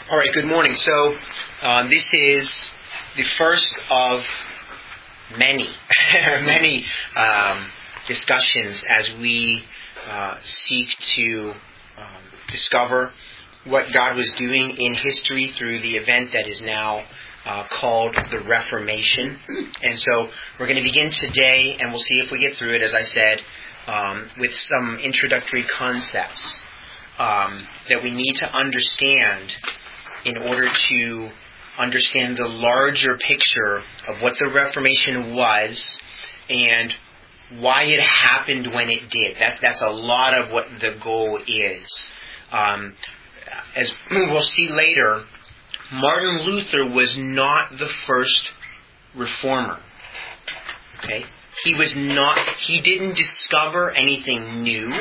All right, good morning. So this is the first of many, many discussions as we seek to discover what God was doing in history through the event that is now called the Reformation. And so we're going to begin today, and we'll see if we get through it, as I said, with some introductory concepts that we need to understand in order to understand the larger picture of what the Reformation was and why it happened when it did. That's a lot of what the goal is. As we'll see later, Martin Luther was not the first reformer. Okay? He didn't discover anything new,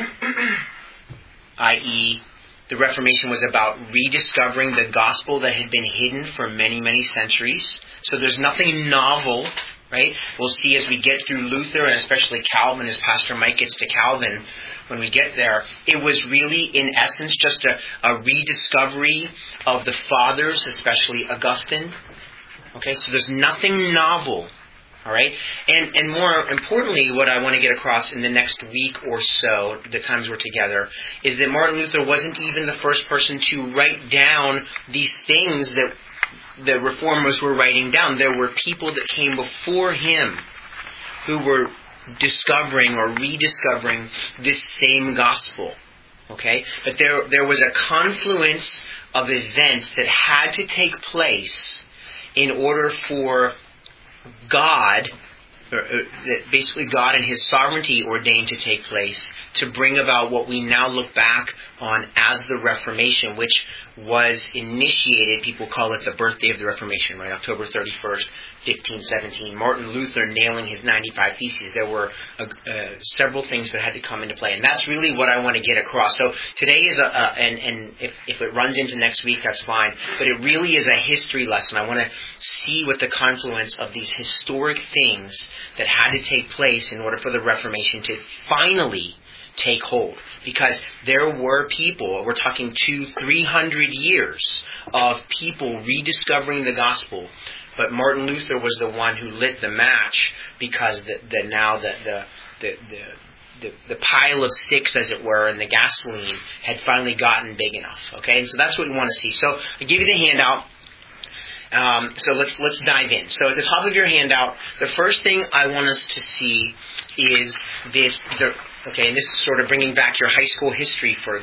i.e., the Reformation was about rediscovering the gospel that had been hidden for many, many centuries. So there's nothing novel, right? We'll see as we get through Luther, and especially Calvin, as Pastor Mike gets to Calvin, when we get there, it was really, in essence, just a rediscovery of the fathers, especially Augustine. Okay, so there's nothing novel. All right, and more importantly, what I want to get across in the next week or so, the times we're together, is that Martin Luther wasn't even the first person to write down these things that the reformers were writing down. There were people that came before him who were discovering or rediscovering this same gospel. Okay, but there was a confluence of events that had to take place in order for God, basically God and His sovereignty ordained to take place to bring about what we now look back on as the Reformation, which was initiated, people call it the birthday of the Reformation, right? October 31st, 1517. Martin Luther nailing his 95 Theses. There were several things that had to come into play. And that's really what I want to get across. So today is and if it runs into next week, that's fine. But it really is a history lesson. I want to see what the confluence of these historic things that had to take place in order for the Reformation to finally take hold. Because there were people, we're talking 200-300 years of people rediscovering the gospel. But Martin Luther was the one who lit the match, because the pile of sticks, as it were, and the gasoline had finally gotten big enough. Okay, and so that's what we want to see. So I give you the handout. So let's dive in. So at the top of your handout, the first thing I want us to see is this. Okay, and this is sort of bringing back your high school history for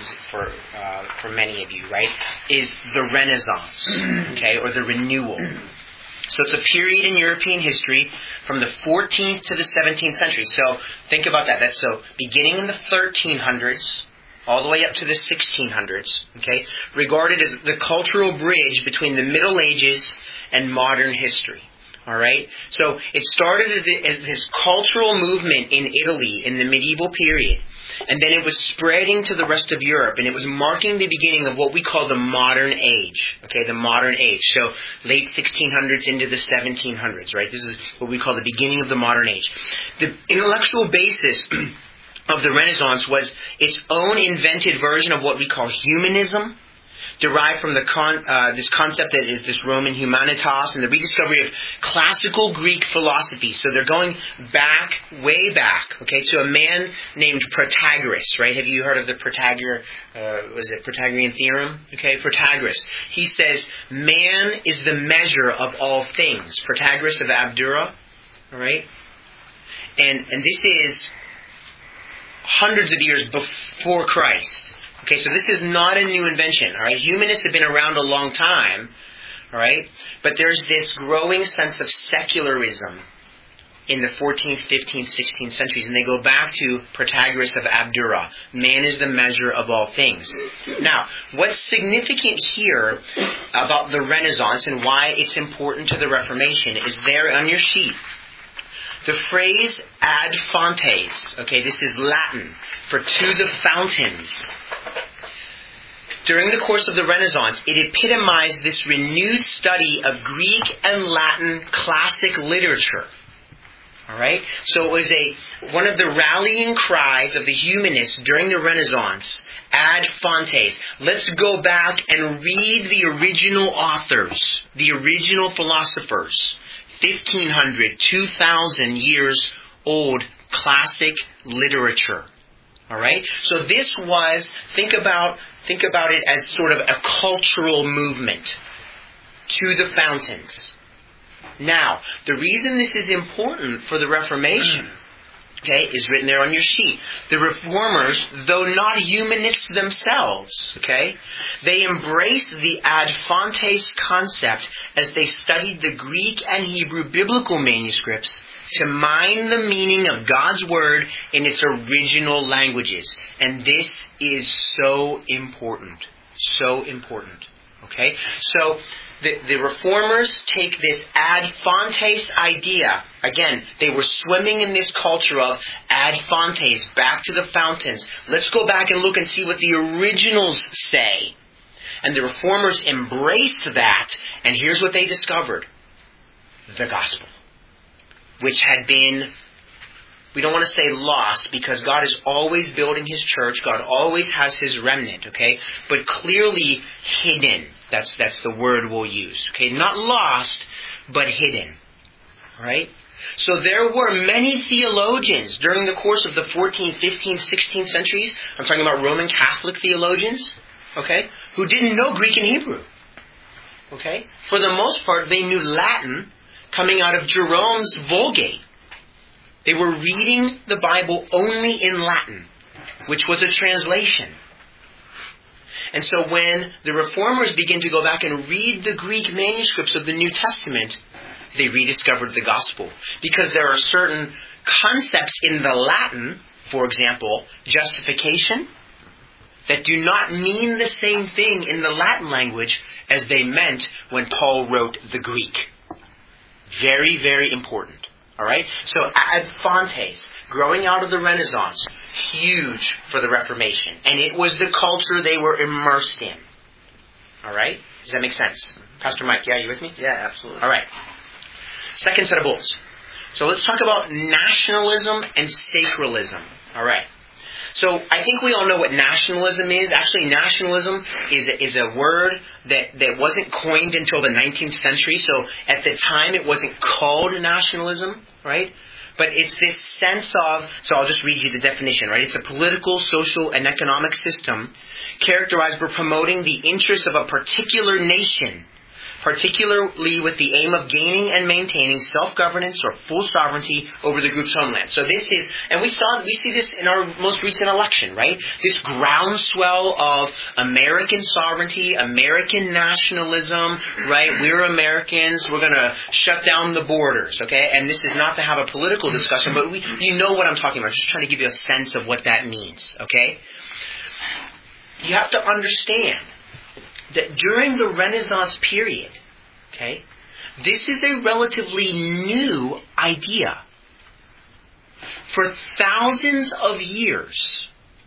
many of you, right? Is the Renaissance, okay, or the renewal. So it's a period in European history from the 14th to the 17th century. So think about that. That's so beginning in the 1300s all the way up to the 1600s, okay, regarded as the cultural bridge between the Middle Ages and modern history. All right? So it started as this cultural movement in Italy in the medieval period. And then it was spreading to the rest of Europe. And it was marking the beginning of what we call the modern age. Okay, the modern age. So late 1600s into the 1700s, right? This is what we call the beginning of the modern age. The intellectual basis of the Renaissance was its own invented version of what we call humanism, derived from this concept that is this Roman humanitas and the rediscovery of classical Greek philosophy. So they're going back, way back, okay, to a man named Protagoras, right? Have you heard of the Pythagorean theorem? Okay, Protagoras. He says, man is the measure of all things. Protagoras of Abdera, all right? And this is hundreds of years before Christ. Okay, so this is not a new invention, all right? Humanists have been around a long time, all right? But there's this growing sense of secularism in the 14th, 15th, 16th centuries, and they go back to Protagoras of Abdera. Man is the measure of all things. Now, what's significant here about the Renaissance and why it's important to the Reformation is there on your sheet. The phrase ad fontes, okay, this is Latin for to the fountains. During the course of the Renaissance, it epitomized this renewed study of Greek and Latin classic literature. All right? So it was one of the rallying cries of the humanists during the Renaissance Ad fontes. Let's go back and read the original authors, the original philosophers. 1,500, 2,000 years old classic literature. All right? So this was, think about it as sort of a cultural movement to the fountains. Now, the reason this is important for the Reformation, okay, is written there on your sheet. The Reformers, though not humanists themselves, okay, they embraced the ad fontes concept as they studied the Greek and Hebrew biblical manuscripts to mine the meaning of God's Word in its original languages. And this is so important. So important. Okay? So, the Reformers take this ad fontes idea. Again, they were swimming in this culture of ad fontes, back to the fountains. Let's go back and look and see what the originals say. And the Reformers embraced that, and here's what they discovered. The gospel. Which had been, we don't want to say lost, because God is always building His church. God always has His remnant, okay? But clearly hidden. That's the word we'll use. Okay, not lost, but hidden. Alright? So there were many theologians during the course of the 14th, 15th, 16th centuries. I'm talking about Roman Catholic theologians, okay, who didn't know Greek and Hebrew. Okay? For the most part, they knew Latin coming out of Jerome's Vulgate. They were reading the Bible only in Latin, which was a translation. And so when the Reformers begin to go back and read the Greek manuscripts of the New Testament, they rediscovered the gospel. Because there are certain concepts in the Latin, for example, justification, that do not mean the same thing in the Latin language as they meant when Paul wrote the Greek. Very, very important. All right? So ad fontes, growing out of the Renaissance, huge for the Reformation. And it was the culture they were immersed in. All right? Does that make sense? Pastor Mike, yeah, you with me? Yeah, absolutely. All right. Second set of bulls. So let's talk about nationalism and sacralism. All right. So I think we all know what nationalism is. Actually, nationalism is a word that wasn't coined until the 19th century. So at the time, it wasn't called nationalism, right? But it's this sense of, so I'll just read you the definition, right? It's a political, social, and economic system characterized by promoting the interests of a particular nation, particularly with the aim of gaining and maintaining self-governance or full sovereignty over the group's homeland. So this is, and we see this in our most recent election, right? This groundswell of American sovereignty, American nationalism, right? We're Americans, we're going to shut down the borders, okay? And this is not to have a political discussion, but you know what I'm talking about. Just trying to give you a sense of what that means, okay? You have to understand that during the Renaissance period, okay, this is a relatively new idea. For thousands of years,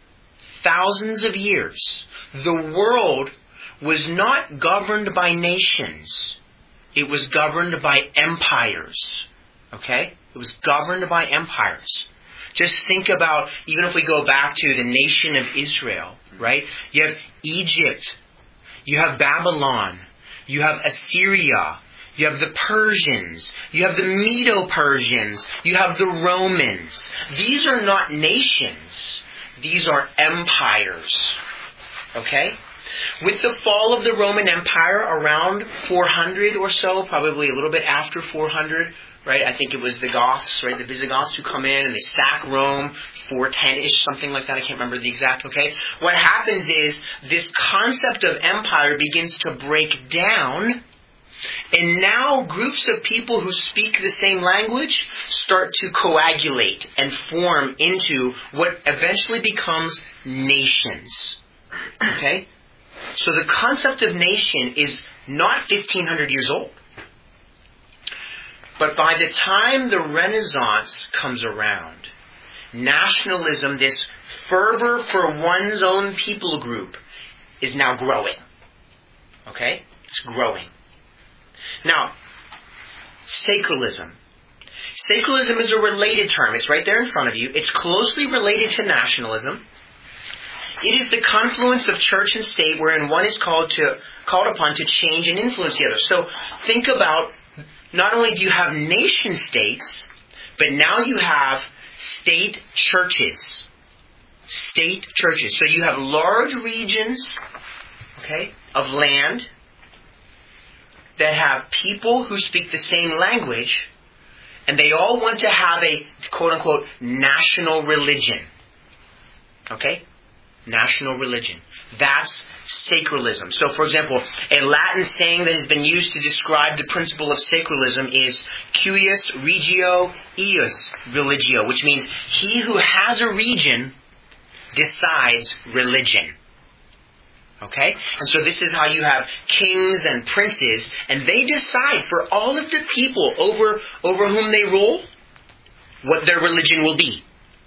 the world was not governed by nations. It was governed by empires. Okay? It was governed by empires. Just think about, even if we go back to the nation of Israel, right? You have Egypt. You have Babylon, you have Assyria, you have the Persians, you have the Medo-Persians, you have the Romans. These are not nations. These are empires. Okay? With the fall of the Roman Empire around 400 or so, probably a little bit after 400, right? I think it was the Goths, right? The Visigoths who come in and they sack Rome, 410-ish, something like that. I can't remember the exact, okay? What happens is this concept of empire begins to break down, and now groups of people who speak the same language start to coagulate and form into what eventually becomes nations. Okay? So the concept of nation is not 1,500 years old. But by the time the Renaissance comes around, nationalism, this fervor for one's own people group, is now growing. Okay? It's growing. Now, sacralism. Sacralism is a related term. It's right there in front of you. It's closely related to nationalism. It is the confluence of church and state wherein one is called upon to change and influence the other. So think about, not only do you have nation states, but now you have state churches. State churches. So you have large regions, of land that have people who speak the same language, and they all want to have a quote-unquote national religion. Okay? National religion. That's sacralism. So, for example, a Latin saying that has been used to describe the principle of sacralism is cuius regio eius religio, which means he who has a region decides religion. Okay? And so this is how you have kings and princes, and they decide for all of the people over whom they rule what their religion will be.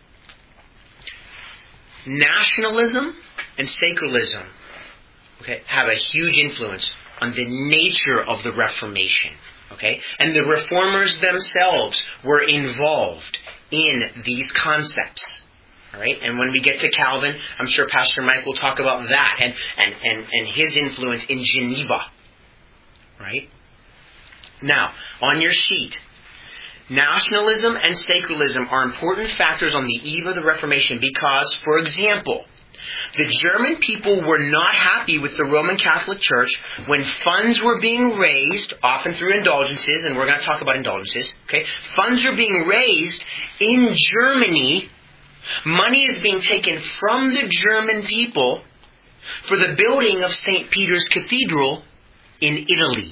Nationalism and sacralism have a huge influence on the nature of the Reformation. Okay? And the reformers themselves were involved in these concepts. All right? And when we get to Calvin, I'm sure Pastor Mike will talk about that and his influence in Geneva. Right? Now, on your sheet, nationalism and sacralism are important factors on the eve of the Reformation because, for example, the German people were not happy with the Roman Catholic Church when funds were being raised, often through indulgences, and we're going to talk about indulgences. Okay, funds are being raised in Germany. Money is being taken from the German people for the building of St. Peter's Cathedral in Italy.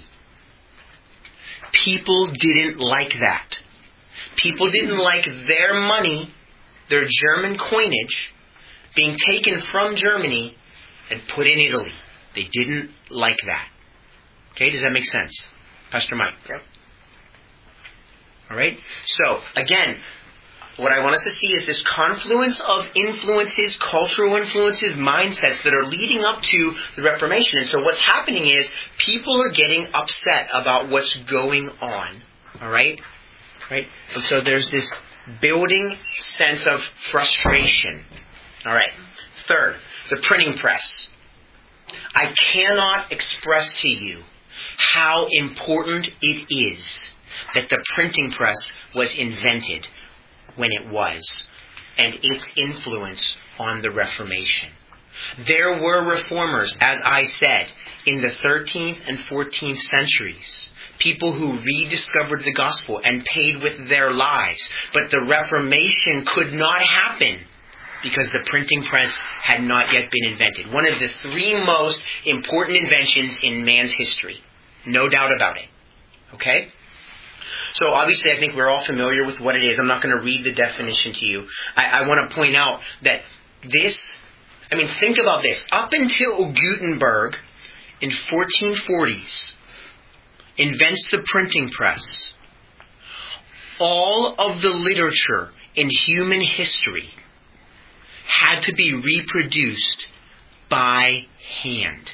People didn't like that. People didn't like their money, their German coinage, being taken from Germany and put in Italy. They didn't like that. Okay, does that make sense? Pastor Mike? Yep. All right? So, again, what I want us to see is this confluence of influences, cultural influences, mindsets that are leading up to the Reformation. And so what's happening is people are getting upset about what's going on. All right? Right? And so there's this building sense of frustration. All right. Third, the printing press. I cannot express to you how important it is that the printing press was invented when it was, and its influence on the Reformation. There were reformers, as I said, in the 13th and 14th centuries. People who rediscovered the gospel and paid with their lives. But the Reformation could not happen because the printing press had not yet been invented. One of the three most important inventions in man's history. No doubt about it. Okay? So obviously I think we're all familiar with what it is. I'm not going to read the definition to you. I want to point out that think about this. Up until Gutenberg in 1440s invents the printing press, all of the literature in human history had to be reproduced by hand.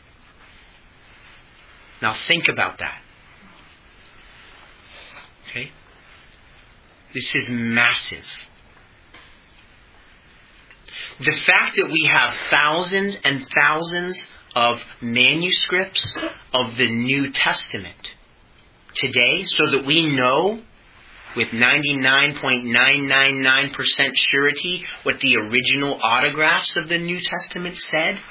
Now think about that. Okay? This is massive. The fact that we have thousands and thousands of manuscripts of the New Testament today, so that we know with 99.999% surety what the original autographs of the New Testament said,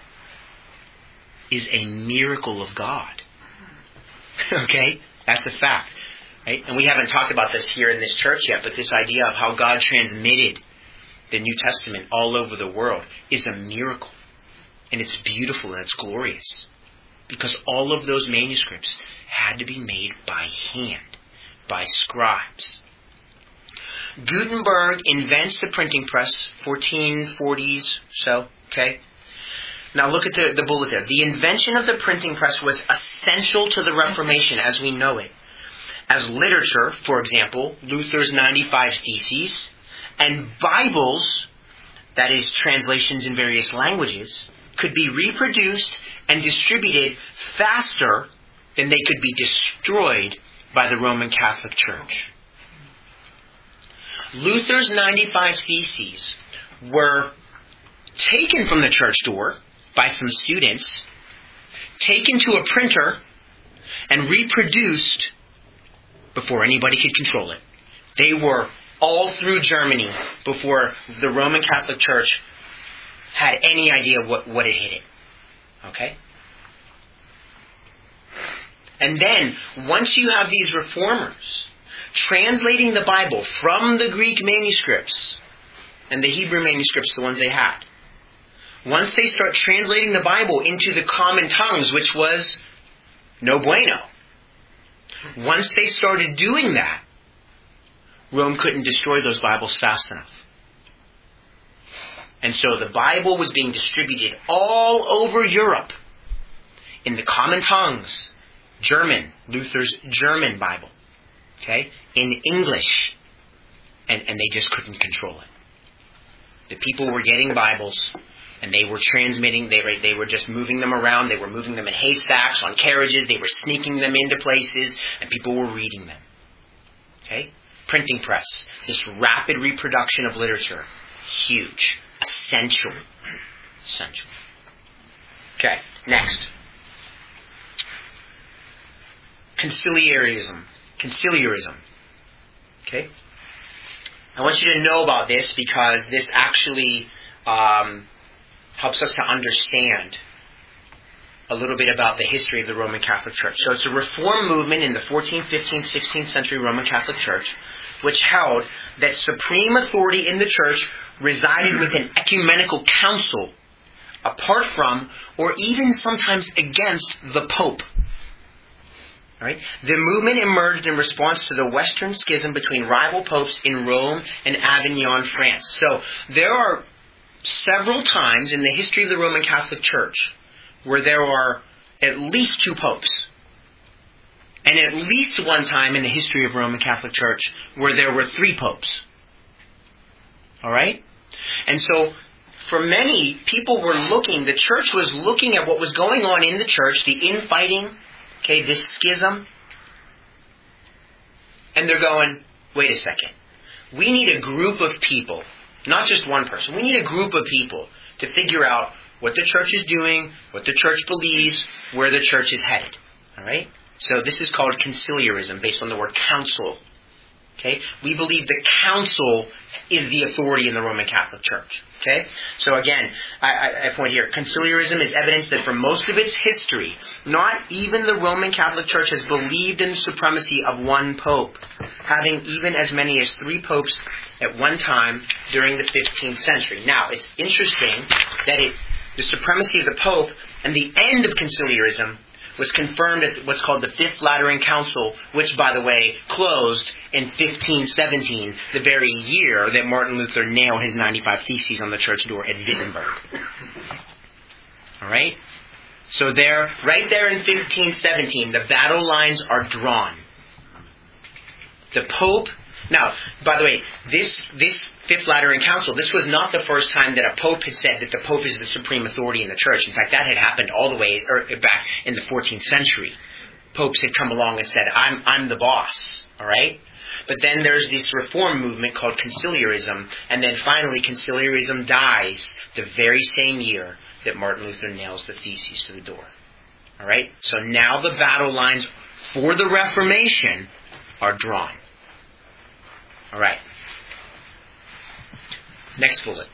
is a miracle of God. Okay? That's a fact. Right? And we haven't talked about this here in this church yet, but this idea of how God transmitted the New Testament all over the world is a miracle. And it's beautiful and it's glorious. Because all of those manuscripts had to be made by hand, by scribes. Gutenberg invents the printing press, 1440s, so, okay? Now look at the bullet there. The invention of the printing press was essential to the Reformation as we know it. As literature, for example, Luther's 95 Theses, and Bibles, that is, translations in various languages, could be reproduced and distributed faster than they could be destroyed by the Roman Catholic Church. Luther's 95 Theses were taken from the church door by some students, taken to a printer, and reproduced before anybody could control it. They were all through Germany before the Roman Catholic Church had any idea what had hit it. Okay? And then, once you have these reformers translating the Bible from the Greek manuscripts and the Hebrew manuscripts, the ones they had, once they start translating the Bible into the common tongues, which was no bueno, once they started doing that, Rome couldn't destroy those Bibles fast enough. And so the Bible was being distributed all over Europe in the common tongues. German, Luther's German Bible. Okay? In English. And they just couldn't control it. The people were getting Bibles, and they were transmitting, they were just moving them around, they were moving them in haystacks, on carriages, they were sneaking them into places, and people were reading them. Okay? Printing press. This rapid reproduction of literature. Huge. Essential. Okay, next. Conciliarism. Okay? I want you to know about this because this actually helps us to understand a little bit about the history of the Roman Catholic Church. So it's a reform movement in the 14th, 15th, 16th century Roman Catholic Church which held that supreme authority in the church resided with an ecumenical council apart from or even sometimes against the Pope. Right? The movement emerged in response to the Western schism between rival popes in Rome and Avignon, France. So there are several times in the history of the Roman Catholic Church where there are at least two popes. And at least one time in the history of Roman Catholic Church where there were three popes. Alright? And so, for many, people were the church was looking at what was going on in the church, the infighting, okay, this schism. And they're going, wait a second. We need a group of people, not just one person. We need a group of people to figure out what the church is doing, what the church believes, where the church is headed. Alright? So this is called conciliarism, based on the word council. Okay? We believe the council is the authority in the Roman Catholic Church. Okay? So again, I point here, conciliarism is evidence that for most of its history, not even the Roman Catholic Church has believed in the supremacy of one pope, having even as many as three popes at one time during the 15th century. Now, it's interesting that the supremacy of the pope and the end of conciliarism was confirmed at what's called the Fifth Lateran Council, which, by the way, closed in 1517, the very year that Martin Luther nailed his 95 Theses on the church door at Wittenberg. Alright? So right there in 1517, the battle lines are drawn. The Pope... Now, by the way, this Fifth Lateran Council, this was not the first time that a Pope had said that the Pope is the supreme authority in the church. In fact, that had happened all the way back in the 14th century. Popes had come along and said, I'm the boss. Alright? But then there's this reform movement called conciliarism, and then finally conciliarism dies the very same year that Martin Luther nails the Theses to the door. Alright? So now the battle lines for the Reformation are drawn. Alright. Next bullet.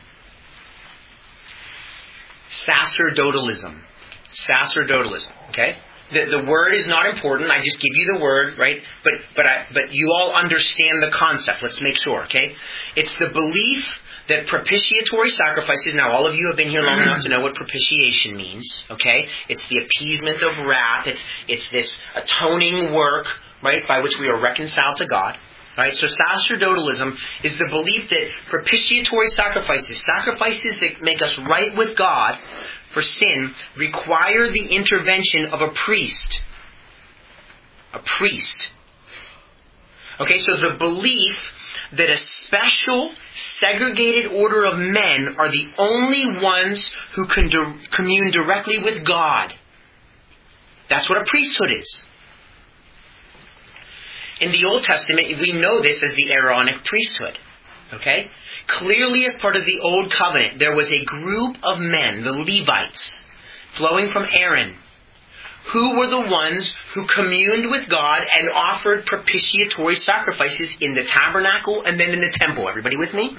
Sacerdotalism. Okay? The word is not important. I just give you the word, right? But you all understand the concept. Let's make sure, okay? It's the belief that propitiatory sacrifices, now all of you have been here long enough to know what propitiation means, okay? It's the appeasement of wrath. It's this atoning work, right, by which we are reconciled to God. Right? So sacerdotalism is the belief that propitiatory sacrifices that make us right with God for sin, require the intervention of a priest. A priest. Okay, so the belief that a special, segregated order of men are the only ones who can commune directly with God. That's what a priesthood is. In the Old Testament, we know this as the Aaronic priesthood. Okay? Clearly, as part of the Old Covenant, there was a group of men, the Levites, flowing from Aaron, who were the ones who communed with God and offered propitiatory sacrifices in the tabernacle and then in the temple. Everybody with me?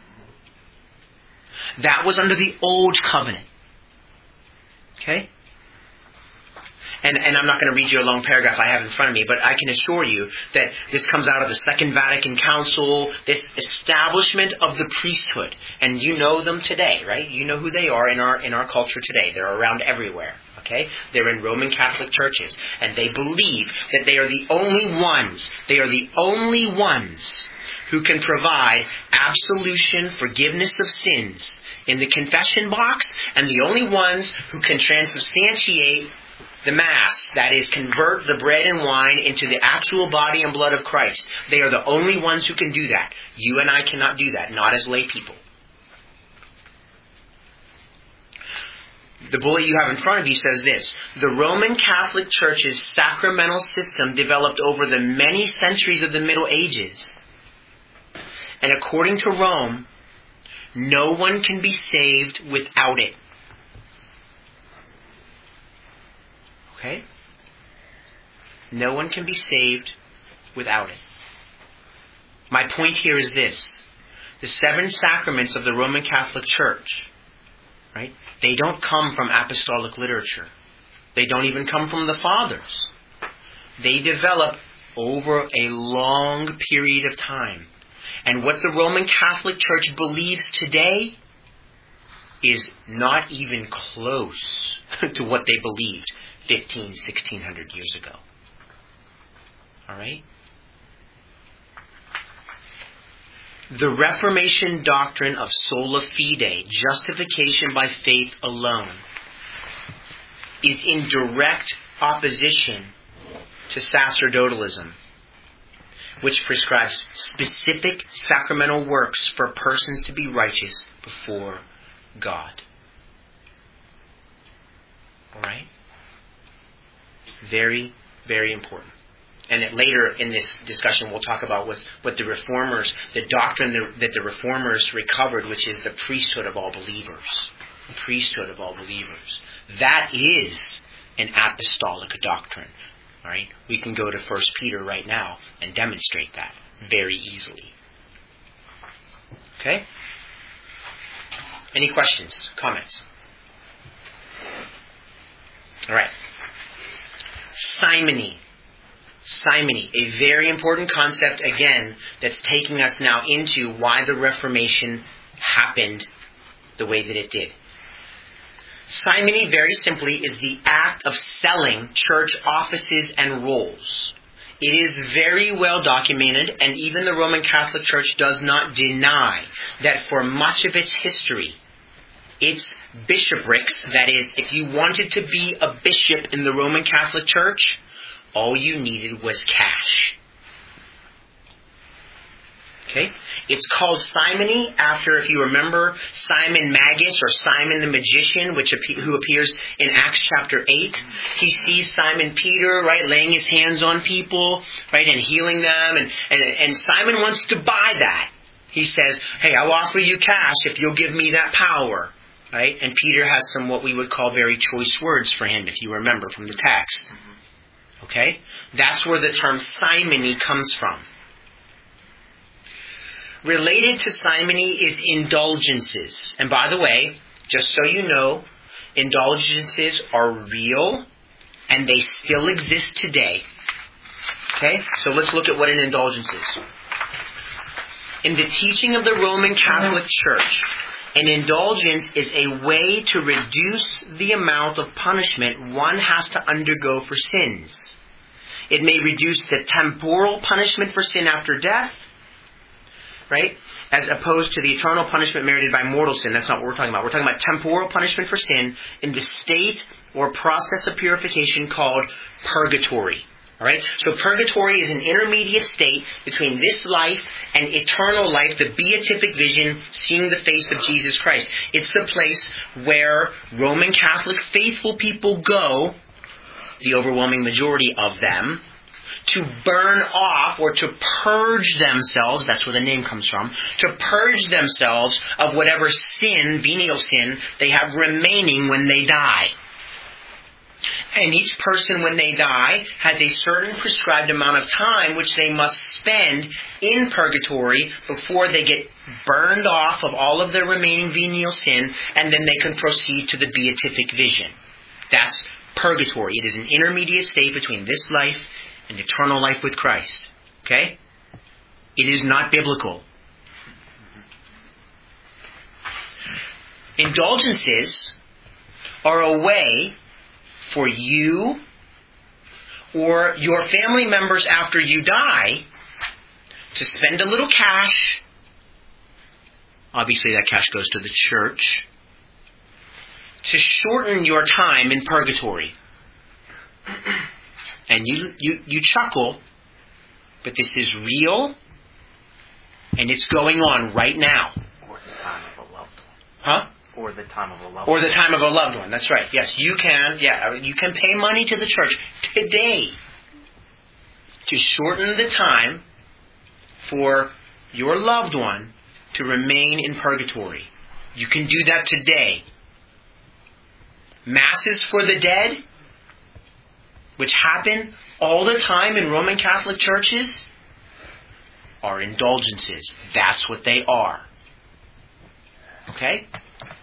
That was under the Old Covenant. Okay? And I'm not going to read you a long paragraph I have in front of me, but I can assure you that this comes out of the Second Vatican Council, this establishment of the priesthood. And you know them today, right? You know who they are in our culture today. They're around everywhere. Okay? They're in Roman Catholic churches. And they believe that they are the only ones who can provide absolution, forgiveness of sins in the confession box, and the only ones who can transubstantiate the Mass, that is, convert the bread and wine into the actual body and blood of Christ. They are the only ones who can do that. You and I cannot do that, not as lay people. The bullet you have in front of you says this: the Roman Catholic Church's sacramental system developed over the many centuries of the Middle Ages. And according to Rome, no one can be saved without it. Okay? No one can be saved without it. My point here is this: the 7 sacraments of the Roman Catholic Church, right? They don't come from apostolic literature. They don't even come from the Fathers. They develop over a long period of time. And what the Roman Catholic Church believes today is not even close to what they believed 1600 years ago. All right? The Reformation doctrine of sola fide, justification by faith alone, is in direct opposition to sacerdotalism, which prescribes specific sacramental works for persons to be righteous before God. All right? Very, very important. And later in this discussion, we'll talk about what the Reformers, the doctrine that the Reformers recovered, which is the priesthood of all believers. The priesthood of all believers. That is an apostolic doctrine. All right? We can go to 1 Peter right now and demonstrate that very easily. Okay? Any questions? Comments? All right. Simony, a very important concept, again, that's taking us now into why the Reformation happened the way that it did. Simony, very simply, is the act of selling church offices and roles. It is very well documented, and even the Roman Catholic Church does not deny that for much of its history, its bishoprics, that is, if you wanted to be a bishop in the Roman Catholic Church, all you needed was cash. Okay? It's called simony after, if you remember, Simon Magus or Simon the Magician, who appears in Acts chapter 8. He sees Simon Peter, right, laying his hands on people, right, and healing them. And Simon wants to buy that. He says, hey, I'll offer you cash if you'll give me that power. Right? And Peter has some what we would call very choice words for him, if you remember from the text. Okay? That's where the term simony comes from. Related to simony is indulgences. And by the way, just so you know, indulgences are real and they still exist today. Okay? So let's look at what an indulgence is. In the teaching of the Roman Catholic Church, an indulgence is a way to reduce the amount of punishment one has to undergo for sins. It may reduce the temporal punishment for sin after death, right? As opposed to the eternal punishment merited by mortal sin. That's not what we're talking about. We're talking about temporal punishment for sin in the state or process of purification called purgatory. All right? So purgatory is an intermediate state between this life and eternal life, the beatific vision, seeing the face of Jesus Christ. It's the place where Roman Catholic faithful people go, the overwhelming majority of them, to burn off or to purge themselves, that's where the name comes from, to purge themselves of whatever sin, venial sin, they have remaining when they die. And each person, when they die, has a certain prescribed amount of time which they must spend in purgatory before they get burned off of all of their remaining venial sin, and then they can proceed to the beatific vision. That's purgatory. It is an intermediate state between this life and eternal life with Christ. Okay? It is not biblical. Indulgences are a way for you or your family members after you die to spend a little cash. Obviously that cash goes to the church. To shorten your time in purgatory. And you chuckle, but this is real, and it's going on right now. Or the time of a loved one. Huh? Or the time of a loved one. Or the time of a loved one. That's right. Yes, you can pay money to the church today to shorten the time for your loved one to remain in purgatory. You can do that today. Masses for the dead, which happen all the time in Roman Catholic churches, are indulgences. That's what they are. Okay?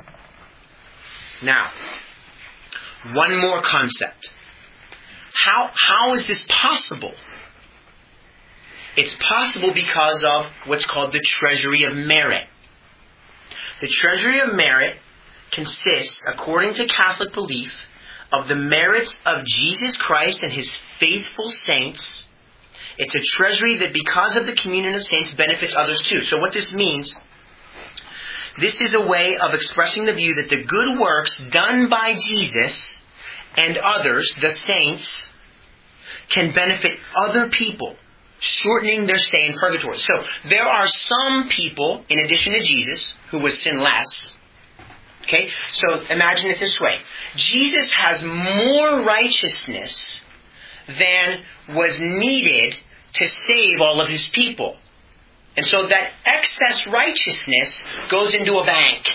Now, one more concept. How is this possible? It's possible because of what's called the treasury of merit. The treasury of merit consists, according to Catholic belief, of the merits of Jesus Christ and His faithful saints. It's a treasury that, because of the communion of saints, benefits others too. So what this means, this is a way of expressing the view that the good works done by Jesus and others, the saints, can benefit other people, shortening their stay in purgatory. So there are some people, in addition to Jesus, who was sinless. Okay? So imagine it this way. Jesus has more righteousness than was needed to save all of His people. And so that excess righteousness goes into a bank.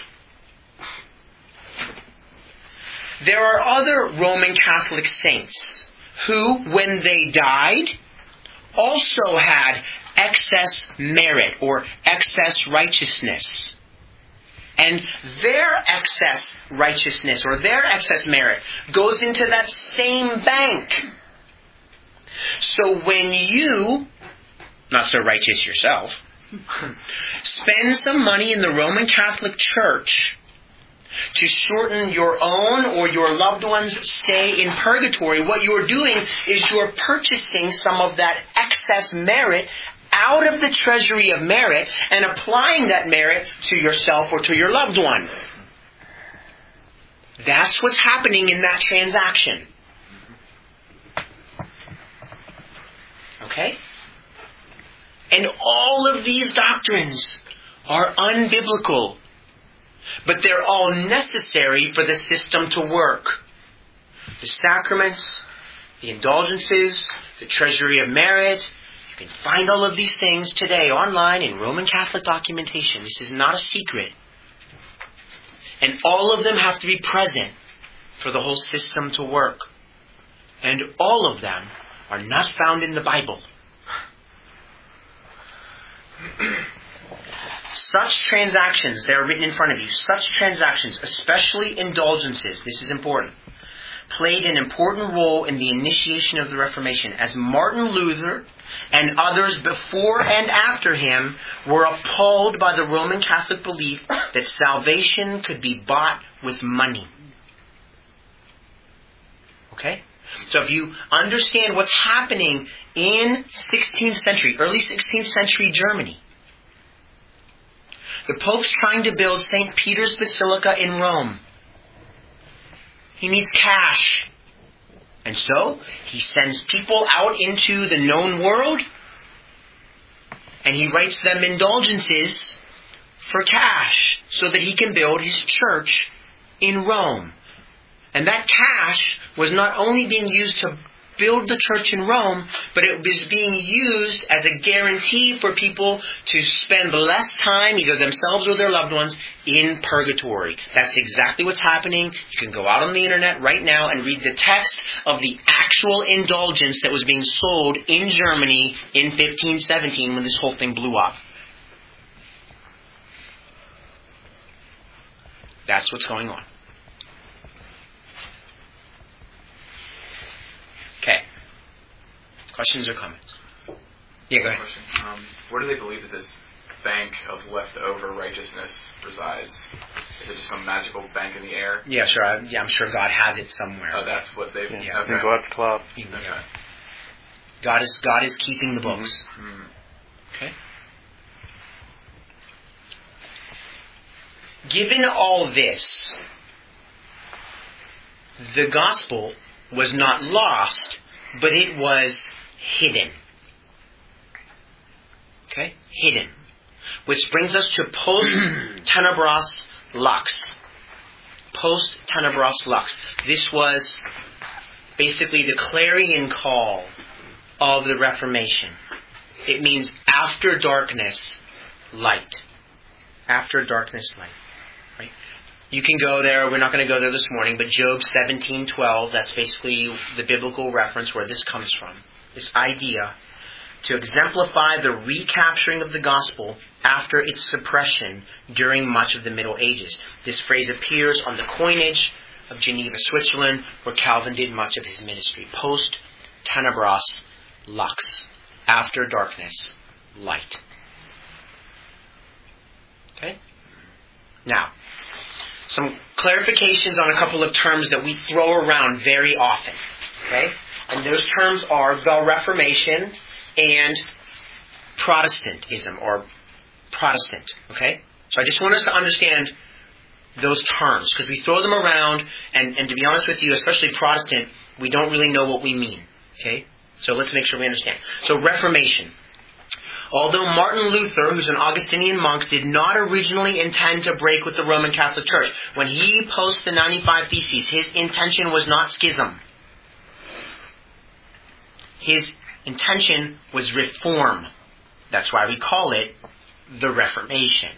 There are other Roman Catholic saints who, when they died, also had excess merit or excess righteousness. And their excess righteousness or their excess merit goes into that same bank. So when you, not so righteous yourself, spend some money in the Roman Catholic Church to shorten your own or your loved one's stay in purgatory, what you're doing is you're purchasing some of that excess merit out of the treasury of merit and applying that merit to yourself or to your loved one. That's what's happening in that transaction. Okay? And all of these doctrines are unbiblical, but they're all necessary for the system to work. The sacraments, the indulgences, the treasury of merit. You can find all of these things today online in Roman Catholic documentation. This is not a secret. And all of them have to be present for the whole system to work. And all of them are not found in the Bible. Such transactions, they're written in front of you, such transactions, especially indulgences, this is important, played an important role in the initiation of the Reformation, as Martin Luther and others before and after him were appalled by the Roman Catholic belief that salvation could be bought with money. Okay? So if you understand what's happening in 16th century, early 16th century Germany, the Pope's trying to build St. Peter's Basilica in Rome. He needs cash. And so he sends people out into the known world and he writes them indulgences for cash so that he can build his church in Rome. And that cash was not only being used to build the church in Rome, but it was being used as a guarantee for people to spend less time, either themselves or their loved ones, in purgatory. That's exactly what's happening. You can go out on the internet right now and read the text of the actual indulgence that was being sold in Germany in 1517 when this whole thing blew up. That's what's going on. Okay. Questions or comments? Yeah, go ahead. Question. Where do they believe that this bank of leftover righteousness resides? Is it just some magical bank in the air? Yeah, sure. I'm sure God has it somewhere. Oh, that's what they've... Yeah, it's in God's club. Okay. God is keeping the books. Mm-hmm. Okay. Given all this, the gospel was not lost, but it was hidden. Okay? Hidden. Which brings us to post-tenebras lux. Post-tenebras lux. This was basically the clarion call of the Reformation. It means after darkness, light. After darkness, light. Right? You can go there. We're not going to go there this morning, but Job 17:12, that's basically the biblical reference where this comes from. This idea to exemplify the recapturing of the gospel after its suppression during much of the Middle Ages. This phrase appears on the coinage of Geneva, Switzerland, where Calvin did much of his ministry. Post tenebras lux. After darkness, light. Okay? Now, some clarifications on a couple of terms that we throw around very often. Okay? And those terms are the Reformation and Protestantism, or Protestant. Okay? So I just want us to understand those terms, because we throw them around, and to be honest with you, especially Protestant, we don't really know what we mean. Okay? So let's make sure we understand. So Reformation. Although Martin Luther, who's an Augustinian monk, did not originally intend to break with the Roman Catholic Church, when he posted the 95 Theses, his intention was not schism. His intention was reform. That's why we call it the Reformation.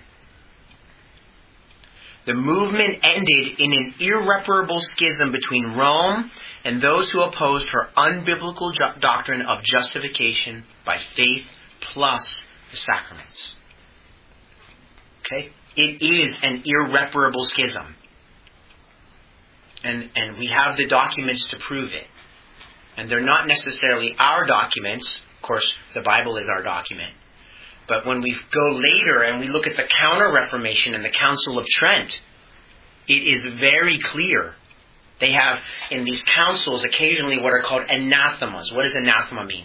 The movement ended in an irreparable schism between Rome and those who opposed her unbiblical doctrine of justification by faith plus the sacraments. Okay? It is an irreparable schism. And we have the documents to prove it. And they're not necessarily our documents. Of course, the Bible is our document. But when we go later and we look at the Counter-Reformation and the Council of Trent, it is very clear. They have, in these councils, occasionally what are called anathemas. What does anathema mean?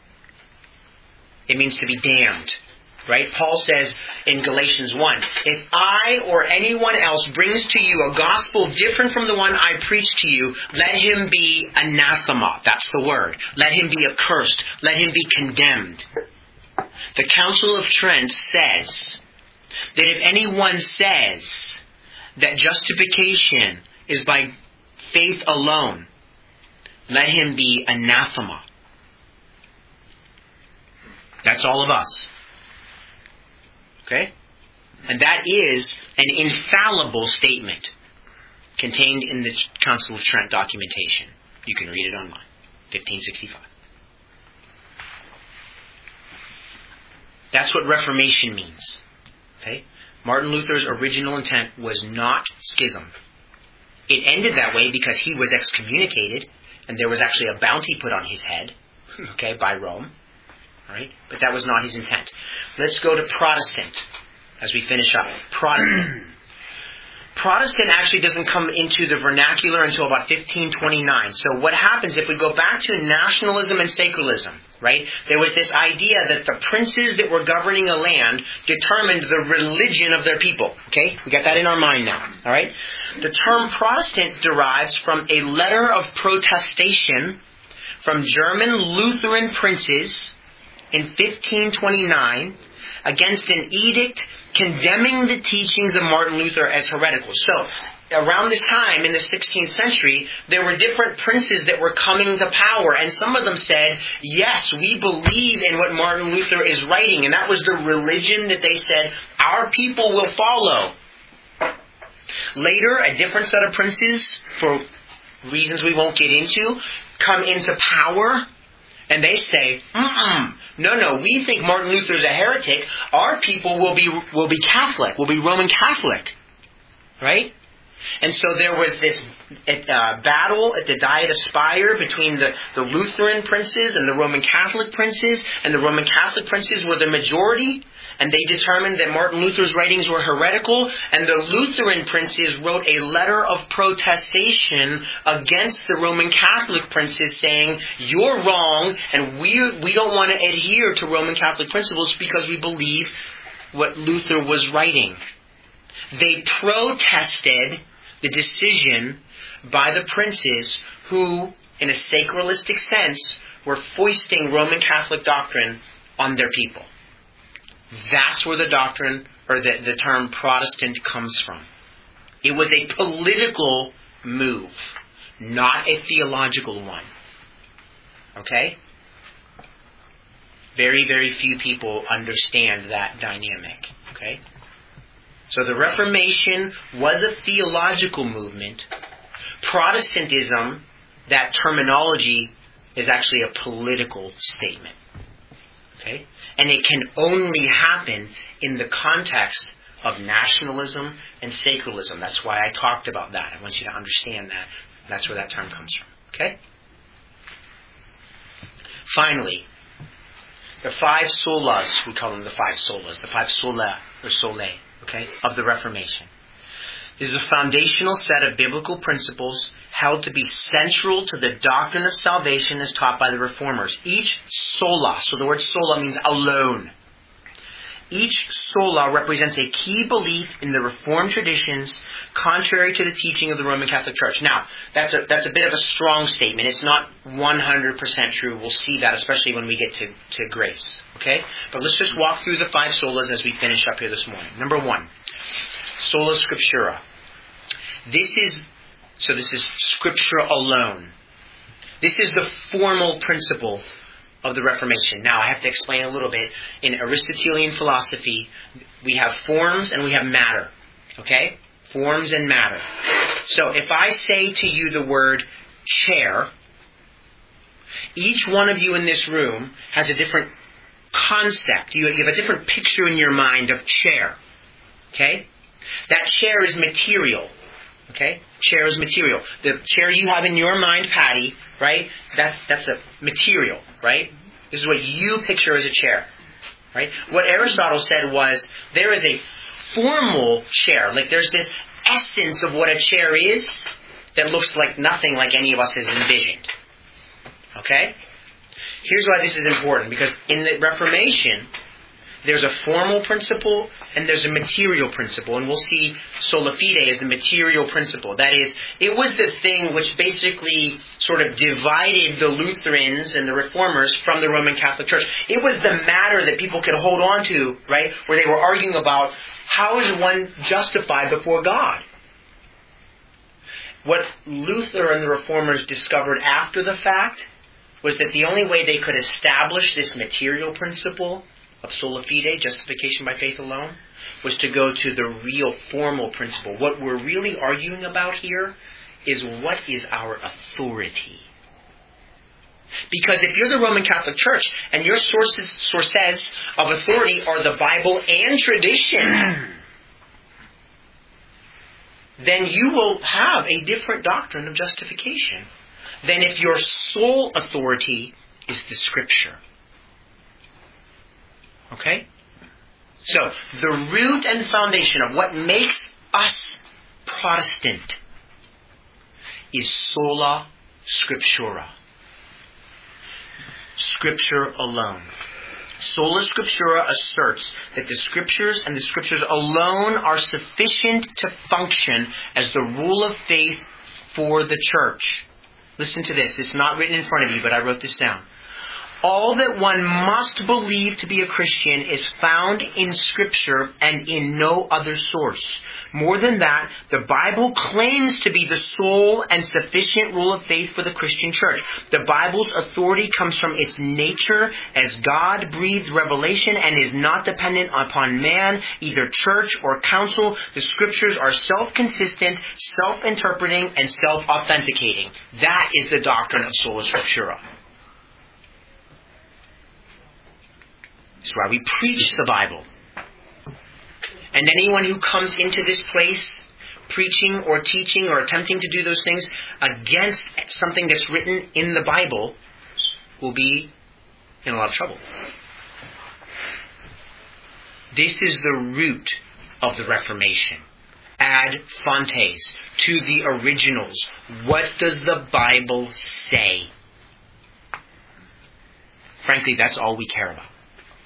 It means to be damned. Right? Paul says in Galatians 1, if I or anyone else brings to you a gospel different from the one I preach to you, let him be anathema. That's the word. Let him be accursed. Let him be condemned. The Council of Trent says that if anyone says that justification is by faith alone, let him be anathema. That's all of us. Okay? And that is an infallible statement contained in the Council of Trent documentation. You can read it online. 1565. That's what Reformation means. Okay? Martin Luther's original intent was not schism. It ended that way because he was excommunicated, and there was actually a bounty put on his head, okay, by Rome. All right? But that was not his intent. Let's go to Protestant as we finish up. Protestant. Protestant actually doesn't come into the vernacular until about 1529. So what happens if we go back to nationalism and sacralism, right? There was this idea that the princes that were governing a land determined the religion of their people. Okay? We got that in our mind now. All right? The term Protestant derives from a letter of protestation from German Lutheran princes in 1529 against an edict condemning the teachings of Martin Luther as heretical. So, around this time in the 16th century, there were different princes that were coming to power, and some of them said, yes, we believe in what Martin Luther is writing, and that was the religion that they said our people will follow. Later, a different set of princes, for reasons we won't get into, come into power, and they say, no, we think Martin Luther is a heretic. Our people will be Catholic, will be Roman Catholic. Right? And so there was this battle at the Diet of Speyer between the Lutheran princes and the Roman Catholic princes, and the Roman Catholic princes were the majority, and they determined that Martin Luther's writings were heretical, and the Lutheran princes wrote a letter of protestation against the Roman Catholic princes saying, you're wrong, and we don't want to adhere to Roman Catholic principles because we believe what Luther was writing. They protested the decision by the princes who, in a sacralistic sense, were foisting Roman Catholic doctrine on their people. That's where the doctrine, or the term Protestant, comes from. It was a political move, not a theological one. Okay? Very, very few people understand that dynamic. Okay? So the Reformation was a theological movement. Protestantism, that terminology, is actually a political statement. Okay? And it can only happen in the context of nationalism and sacralism. That's why I talked about that. I want you to understand that. That's where that term comes from. Okay? Finally, the 5 solas, we call them the 5 solas, the 5 sola, or solae, okay, of the Reformation. This is a foundational set of biblical principles held to be central to the doctrine of salvation as taught by the Reformers. Each sola, so the word sola means alone. Each sola represents a key belief in the Reformed traditions contrary to the teaching of the Roman Catholic Church. Now, that's a bit of a strong statement. It's not 100% true. We'll see that, especially when we get to grace. Okay? But let's just walk through the 5 solas as we finish up here this morning. Number 1, sola scriptura. This is scripture alone. This is the formal principle of the Reformation. Now, I have to explain a little bit. In Aristotelian philosophy, we have forms and we have matter. Okay? Forms and matter. So, if I say to you the word chair, each one of you in this room has a different concept. You have a different picture in your mind of chair. Okay? That chair is material. Okay? Chair is material. The chair you have in your mind, Patty, right? That's a material, right? This is what you picture as a chair, right? What Aristotle said was there is a formal chair. Like there's this essence of what a chair is that looks like nothing like any of us has envisioned. Okay? Here's why this is important. Because in the Reformation, there's a formal principle and there's a material principle. And we'll see sola fide as the material principle. That is, it was the thing which basically sort of divided the Lutherans and the Reformers from the Roman Catholic Church. It was the matter that people could hold on to, right? Where they were arguing about how is one justified before God. What Luther and the Reformers discovered after the fact was that the only way they could establish this material principle of sola fide, justification by faith alone, was to go to the real formal principle. What we're really arguing about here is what is our authority. Because if you're the Roman Catholic Church and your sources of authority are the Bible and tradition, then you will have a different doctrine of justification than if your sole authority is the Scripture. Okay? So, the root and foundation of what makes us Protestant is sola scriptura. Scripture alone. Sola scriptura asserts that the Scriptures and the Scriptures alone are sufficient to function as the rule of faith for the church. Listen to this. It's not written in front of you, but I wrote this down. All that one must believe to be a Christian is found in Scripture and in no other source. More than that, the Bible claims to be the sole and sufficient rule of faith for the Christian church. The Bible's authority comes from its nature as God-breathed revelation and is not dependent upon man, either church or council. The Scriptures are self-consistent, self-interpreting, and self-authenticating. That is the doctrine of sola scriptura. That's why we preach the Bible. And anyone who comes into this place preaching or teaching or attempting to do those things against something that's written in the Bible will be in a lot of trouble. This is the root of the Reformation. Ad fontes, to the originals. What does the Bible say? Frankly, that's all we care about.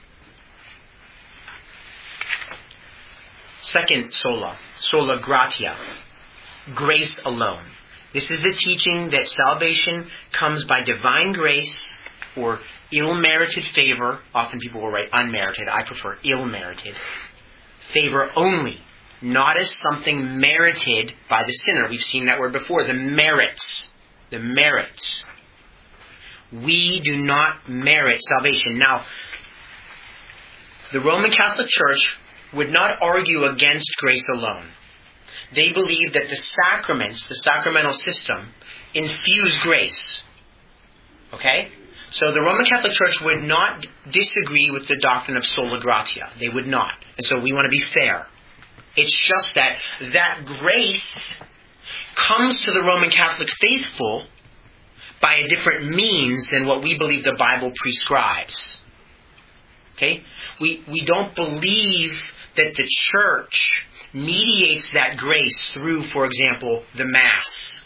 Second sola gratia, grace alone. This is the teaching that salvation comes by divine grace or ill-merited favor. Often people will write unmerited. I prefer ill-merited. Favor only, not as something merited by the sinner. We've seen that word before. The merits. The merits. We do not merit salvation. Now, the Roman Catholic Church would not argue against grace alone. They believe that the sacraments, the sacramental system, infuse grace. Okay? So the Roman Catholic Church would not disagree with the doctrine of sola gratia. They would not. And so we want to be fair. It's just that grace comes to the Roman Catholic faithful by a different means than what we believe the Bible prescribes. Okay? We don't believe that the church mediates that grace through, for example, the Mass.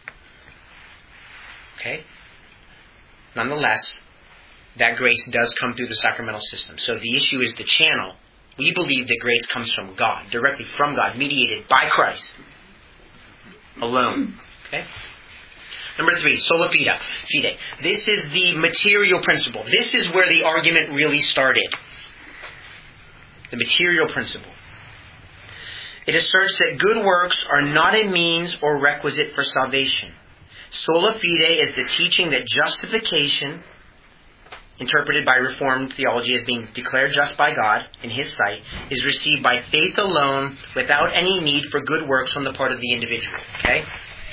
Okay? Nonetheless, that grace does come through the sacramental system. So the issue is the channel. We believe that grace comes from God, directly from God, mediated by Christ alone. Okay? Number 3, sola fide. This is the material principle. This is where the argument really started. The material principle. It asserts that good works are not a means or requisite for salvation. Sola fide is the teaching that justification, interpreted by Reformed theology as being declared just by God in His sight, is received by faith alone without any need for good works on the part of the individual. Okay?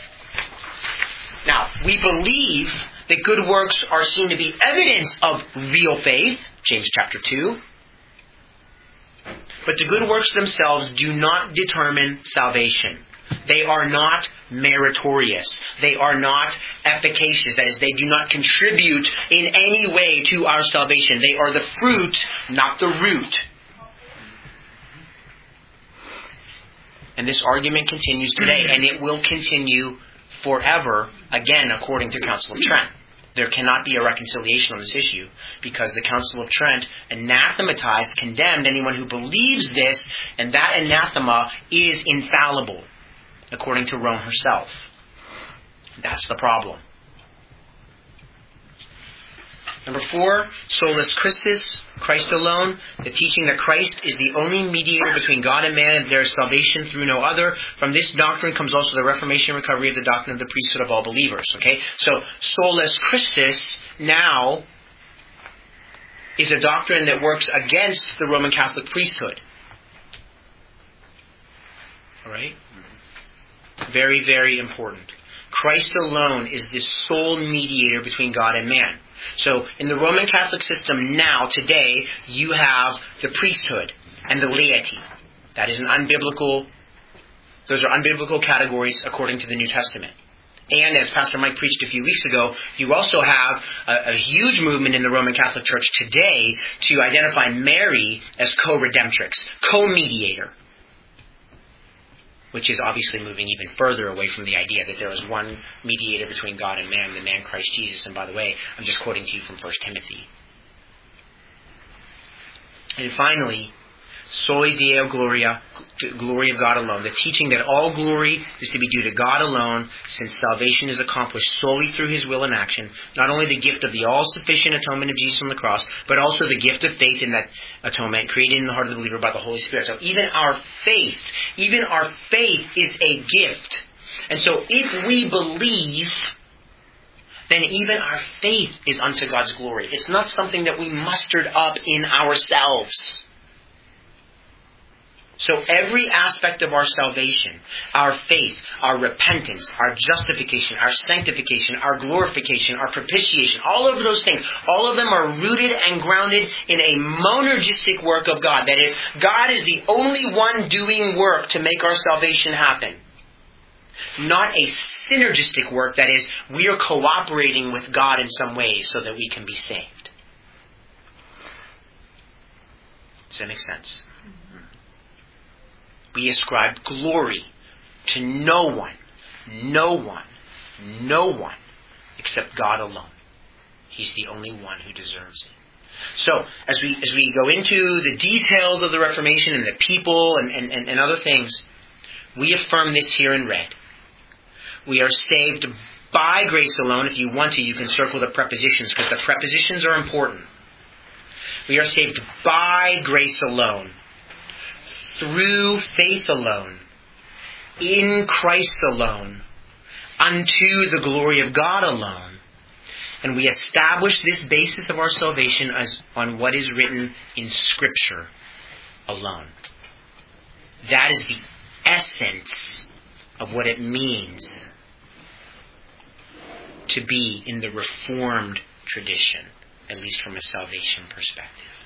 Now, we believe that good works are seen to be evidence of real faith, James chapter 2. But the good works themselves do not determine salvation. They are not meritorious. They are not efficacious. That is, they do not contribute in any way to our salvation. They are the fruit, not the root. And this argument continues today, and it will continue forever, again, according to Council of Trent. There cannot be a reconciliation on this issue because the Council of Trent anathematized, condemned anyone who believes this, and that anathema is infallible, according to Rome herself. That's the problem. Number 4, solus Christus, Christ alone, the teaching that Christ is the only mediator between God and man, and there is salvation through no other. From this doctrine comes also the Reformation recovery of the doctrine of the priesthood of all believers. Okay, so solus Christus now is a doctrine that works against the Roman Catholic priesthood. All right, very, very important. Christ alone is the sole mediator between God and man. So, in the Roman Catholic system now, today, you have the priesthood and the laity. That is those are unbiblical categories according to the New Testament. And as Pastor Mike preached a few weeks ago, you also have a huge movement in the Roman Catholic Church today to identify Mary as co-redemptrix, co-mediator. Which is obviously moving even further away from the idea that there is one mediator between God and man, the man Christ Jesus. And by the way, I'm just quoting to you from 1 Timothy. And finally, Soli Deo Gloria, glory of God alone. The teaching that all glory is to be due to God alone, since salvation is accomplished solely through His will and action. Not only the gift of the all-sufficient atonement of Jesus on the cross, but also the gift of faith in that atonement created in the heart of the believer by the Holy Spirit. So even our faith is a gift. And so if we believe, then even our faith is unto God's glory. It's not something that we mustered up in ourselves. So every aspect of our salvation, our faith, our repentance, our justification, our sanctification, our glorification, our propitiation, all of those things, all of them are rooted and grounded in a monergistic work of God. That is, God is the only one doing work to make our salvation happen. Not a synergistic work, that is, we are cooperating with God in some ways so that we can be saved. Does that make sense? We ascribe glory to no one except God alone. He's the only one who deserves it. So, as we go into the details of the Reformation and the people and other things, we affirm this here in red. We are saved by grace alone. If you want to, you can circle the prepositions, because the prepositions are important. We are saved by grace alone, through faith alone, in Christ alone, unto the glory of God alone. And we establish this basis of our salvation as on what is written in Scripture alone. That is the essence of what it means to be in the Reformed tradition, at least from a salvation perspective.